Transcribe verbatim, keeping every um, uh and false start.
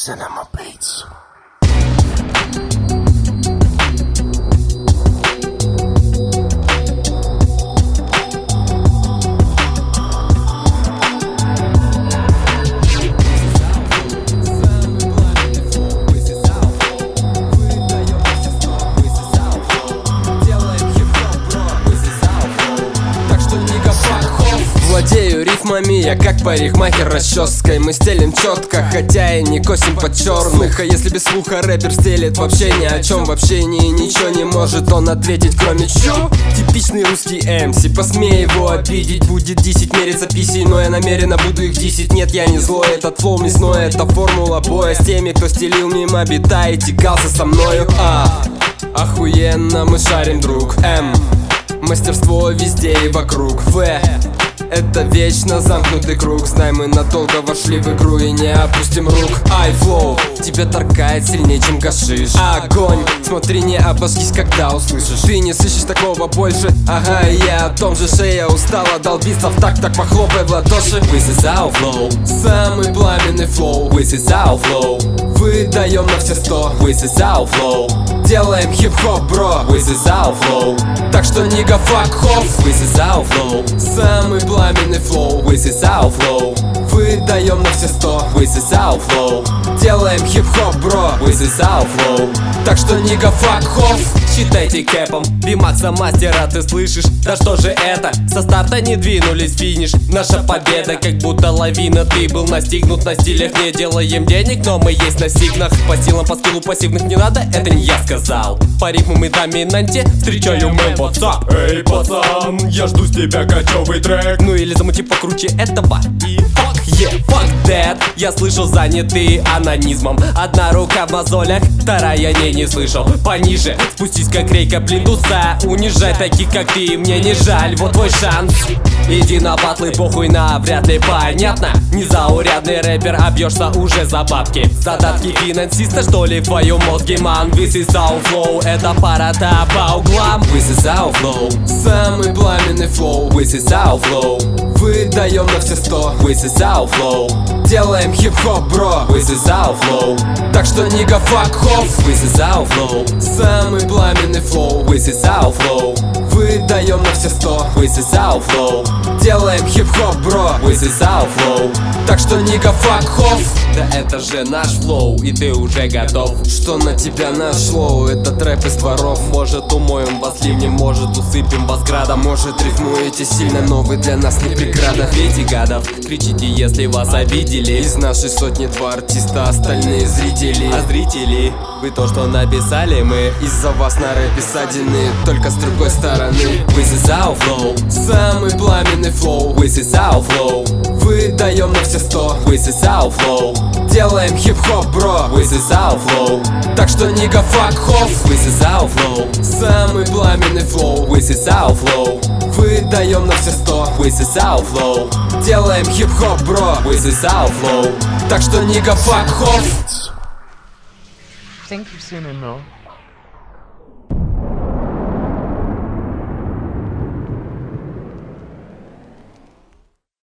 Cinema Beats. Владею рифмами, я как парикмахер расческой. Мы стелим четко, хотя и не косим под черных. А если без слуха рэпер стелит вообще ни о чем. В общении ничего не может он ответить, кроме чё? Типичный русский эм си, посмей его обидеть. Будет десять мериться писей, но я намеренно буду их десять. Нет, я не злой, этот флоу мясной, это формула боя с теми, кто стелил мимо бита и тягался со мною. А, охуенно мы шарим, друг. М, мастерство везде и вокруг. В, это вечно замкнутый круг. Знай, мы надолго вошли в игру и не опустим рук. Ай, флоу, тебя торкает сильнее, чем гашиш. Огонь, смотри, не обожгись, когда услышишь. Ты не слышишь такого больше, ага, и я о том же. Шея устала долбиться в такт, так похлопай в ладоши. This is our flow, самый пламенный флоу. This is our flow, выдаем на все сто. This is our flow, делаем хип-хоп, бро. This is our flow, так что нига fuck off. This is our flow, самый пламенный флоу. This is our flow, выдаем на все сто. This is our flow, делаем хип-хоп, бро. This is our flow, так что нига fuck off. считайте кэпом, Бимакса мастера, ты слышишь? Да что же это? Со старта не двинулись в финиш. Наша победа как будто лавина. Ты был настигнут на стилях. Не делаем денег, но мы есть на сигнах. По силам, по скиллу пассивных не надо, это не я сказал. По ритму мы доминанте, встречаю мэн, ватсап. Эй, пацан, я жду с тебя кочевый трек. Ну или замути покруче этого. И fuck yeah, fuck that. Я слышал, занятый анонизмом. Одна рука в мозолях, вторая не, не слышал. Пониже, спустись как рейка плинтуса. Унижай таких, как ты, мне не жаль, вот твой шанс. Иди на батлы, похуй на вряд ли понятно. Незаурядный рэпер, обьешься уже за бабки. Задатки финансиста, что ли, в твоем мозге, ман. This is our flow, это парата по углам. This is our flow, самый пламенный флоу. This is our flow, выдаем на все сто. This is our flow, делаем хип-хоп, бро. This is our flow, так что нига fuck off. This is our flow, самый пламенный флоу. This is our flow, выдаем на все сто. This is our flow, делаем хип-хоп, бро. This is our flow, так что нига fuck off. да это же наш флоу, и ты уже готов. Что на тебя нашло? Это трэп из дворов. Может умоем вас ливнем, может усыпем вас градом. Может рифмуете сильно, но вы для нас не преграда. Бейте гадов, кричите, если вас обидели. Из нашей сотни два артиста, остальные зрители. А зрители, вы то, что написали, мы из-за вас на рэпе ссадины, только с другой стороны. This is our flow, самый пламенный флоу. This is our flow, выдаем на все сто. This is our flow, делаем хип-хоп, бро. This is our flow, так что нига fuck off. This is our flow, самый пламенный флоу. This is our flow, выдаем на все сто. This is our flow, делаем хип-хоп, бро. This is our flow, так что нига fuck off. Think you've seen enough.